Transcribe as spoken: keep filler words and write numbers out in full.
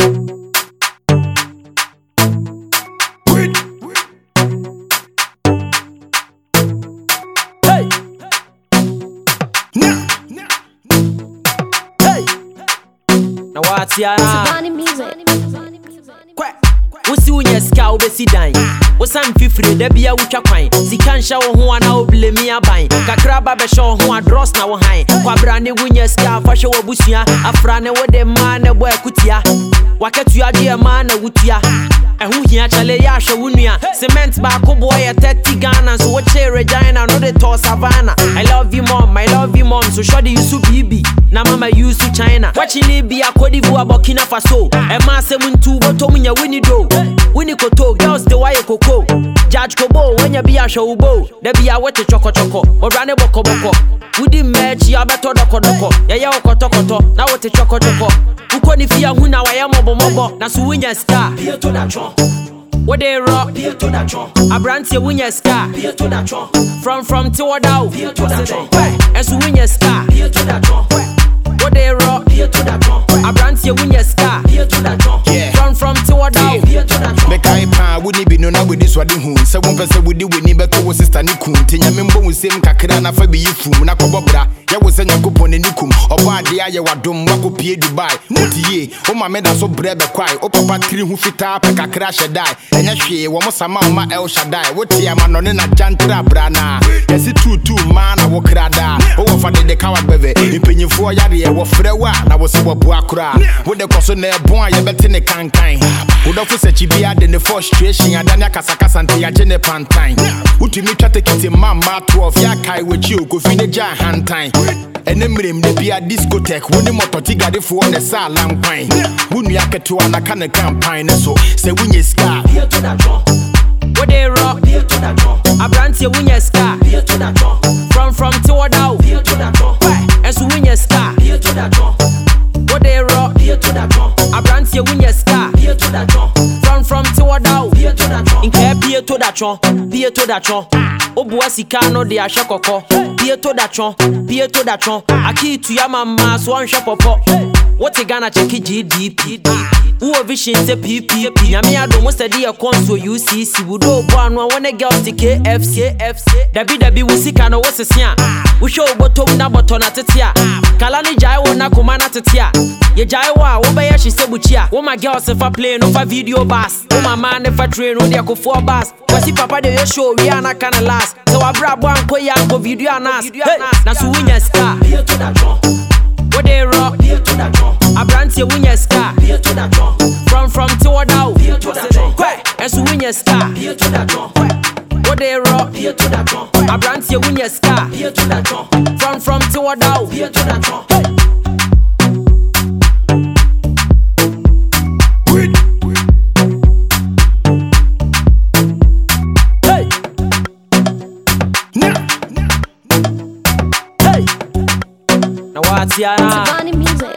Now what's your name? Music. Wusi unya ska ubesi dan Wosan fifiri debi ya utwa kwan Sika nsha wo ho ana oblemi aban Kakra ba be show ho adros na wo han Kwabra ne wunya ska fa hwe wabusua Afra ne wo de ma ne bo akutia Waketu ade ma na wutia Ehu hia chale ya hwe wunua Cement ba ko boy ya thirty Ghana so wo che Regina no de to Savannah I love you mom, I love you mom so shodi you su bibi Na mama you su China Watching Libya, Cote d'Ivoire, Burkina Faso E ma se muntu boto munya wini do Wini koto, girls the wire koko Judge kobo, when you be a show bo De be a wete choco choco Or rane boko boko Wudi mechi ya beto doko doko Ya ya oko toko to Na wete choco choco Uko ni fia huna wa ya mobo mobo Na su winya star Pia to da chon Wode rock Pia to da chon Abranti winya star Pia to da chon From from to wadao Pia to da chon E su winya star Pia to da chon Wode rock Pia to da chon Abranti winya star Pia to da chon From from to wadao Pia to da chon Make I pa wouldn't be no na with this wedding home. So one person would do with me better was sister Nikum. Tinya member with same kakana for be you from Nakobra. Ya was a Yakupon and Nikum. Or bad the aya wadum wako pie Dubai. Muti, oh my meda so brebe quai. Oh papa three who fit up a crash a die. And ya she one more sama ma El Shaddai. What ya man on a jantra brana. Yes it true too man I walk rada. Oh for the coward beve. In penny for yari wa frewa. I was so buakra. With the cosone boy ya bet in the cankai. Would offer such a in the frustration, and then Yakasaka Santi, a gene pantine. Would you meet a ticket in Mamma twelve Yakai with you, go fin a jar hand time? And then bring the Pia discotheque, when the mototiga the phone, the salam pine. Wouldn't yak to an Akana campaign, so say when you scar. Here to that draw. What they rock, here to that draw. A brand here when you scar. Here to that draw. From from to what out, here to that draw. And so when you scar, here to that draw. What they rock, here to that draw. A brand here when you scar. Here to that draw. From from to what out, here to that draw. In care, here to that draw. Here to that draw. Obuasi no de asha koko. Here to that draw. Here to that draw. Aki to ya mama so one shop pop. What you gonna check G D P? Who a vision say P P P? Yami I don't most of the console U C C. We do one one when the girls to K F C F C. W W we see kana what's a we show bottom na bottom at tia. Kalani jai wona kumana tia. Ye jai wa obaya she say buchia. Oh my girls if I play no for video bass. Oh my man if I train no dia ko four bass. Wasi papa de show we ana kana last. So I bra one ko ya ko video anas. Na su winya star. Here to that draw. What they rock, here to that draw. A brand here when you star, here to that draw. From from to what out, here to that draw. And so when you star, here to that draw. What they rock, here to that draw. A brand here when you star, here to that draw. From from to what out, here to that draw. Now what's your name? Music.